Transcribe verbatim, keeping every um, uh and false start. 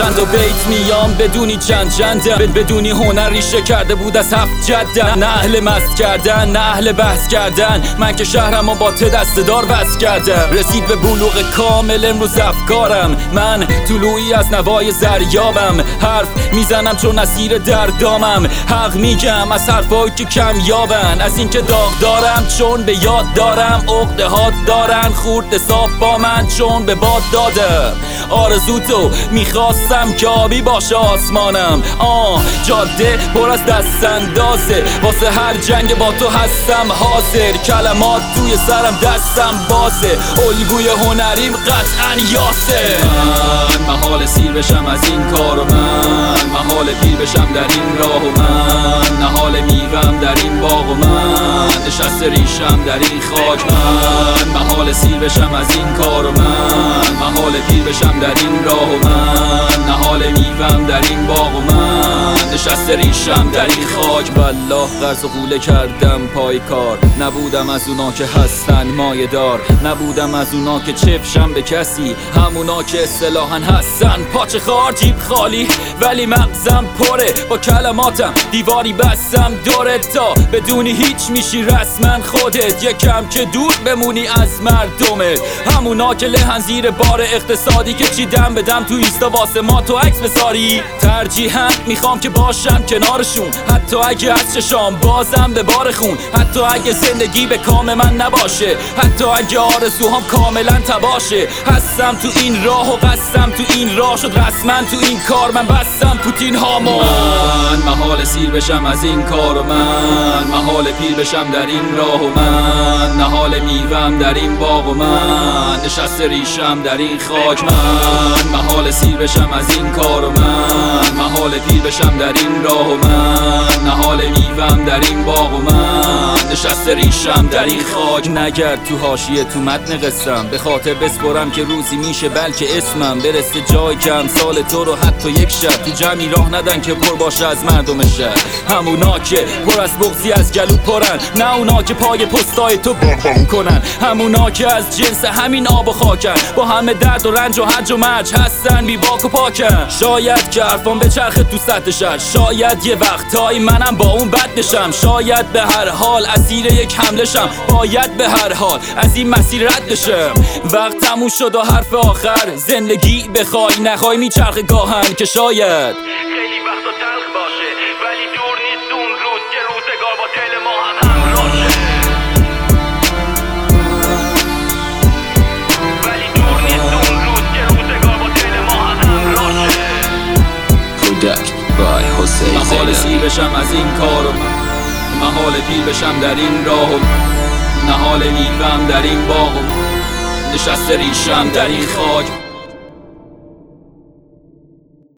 چند تا بیت میام بدونی چند چندم، بدونی هنر ریشه کرده بود از هفت جدم. نه اهل مست کردن، نه اهل بحث کردن، من که شهرمو با ته دستدار بس کردم. رسید به بلوغ کامل امروز افکارم، من طلوعی از نوای زریابم. حرف میزنم چون اسیر دردامم، حق میگم از حرفایی که کم یابن. از اینکه داغ دارم چون به یاد دارم، عقده ها دارن خورد صاف با من چون به باد دادم. آرزو تو میخواستم که آبی باشه آسمانم، آه جاده پر از دست اندازه، واسه هر جنگ با تو هستم حاضر. کلمات توی سرم دستم بازه، الگوی هنریم قطعا یاسه. من محال سیر بشم از این کار و من محال پیر بشم در این راه و من نهال میوم در این باغ و من نشست ریشم در این خاک. من محال سیر بشم از این کار و من محال پیر بشم در این راه و من نهال میوم در این باغ و من نشست ریشم در این خاک. والله قرض و قوله کردم پای کار، نبودم از اونا که هستن مایه دار، نبودم از اونا که چفشم به کسی، همونا که اصطلاحاً هستن پاچه خار. جیب خالی ولی مغزم پره، با کلماتم دیواری بستم دورت تا بدونی هیچ میشی رسما خودت، یکم که دور بمونی از مردمت. همونا که لهن زیر بار اقتصادی که چیدم بدم تو اینستا واسه ما تو عکس بذاری. ترجیحاً میخوام که باشم کنارشون، حتی اگه از چشام بازم به بار خون، حتی اگه زندگی به کام من نباشه، حتی اگه آرزوهام کاملا تباشه. هستم تو این راه و قصدم تو این راه شد رسما تو این کار من بستم پوتین هامو. من محال سیر بشم از این کار و من محال پیر بشم در این راه و من نهال میوم در این باغ و من نشست ریشم در این خاک. من محال سیر بشم از این کار و من محال پیر بشم در این راه و من نهال میوم در این باغ و من نشست ریشم در این خاک. نگرد تو حاشیه تو متن قصم، به خاطر بسپرم که روزی میشه بلکه اسمم برسه جای که امثال تو رو حتی یک شب تو جمعی راه ندن که پر باشه از مردم شهر. همونا که پر از بغضی از گلو پرن، نه اونا که پای پستای تو بابام کنن، همونا که از جنس همین آب و خاکن، با همه درد و رنج و حج و مرج هستن بی باک و پاکن. شاید که حرفام به چرخ تو سطح شهر، شاید یه وقتایی منم با اون بد بشم، شاید به هر حال اسیر یک حمله شم، باید به هر حال از این مسیر رد بشم. وقت تموم شد و حرف آخر، زندگی بخوای نخوای میچرخه گاهن که شاید خیلی وقتا تلخ باشه ولی دور نیست اون روز که روزگار با دل ما هم همراه شه. ولی دور نیست اون روز که روزگار با دل ما هم همراه شه. Product by حسین زینب. محال سیر بشم از این کار و من محال پیر بشم در این راه و نهال میوم در این باغ و نشست ریشم در این خاک.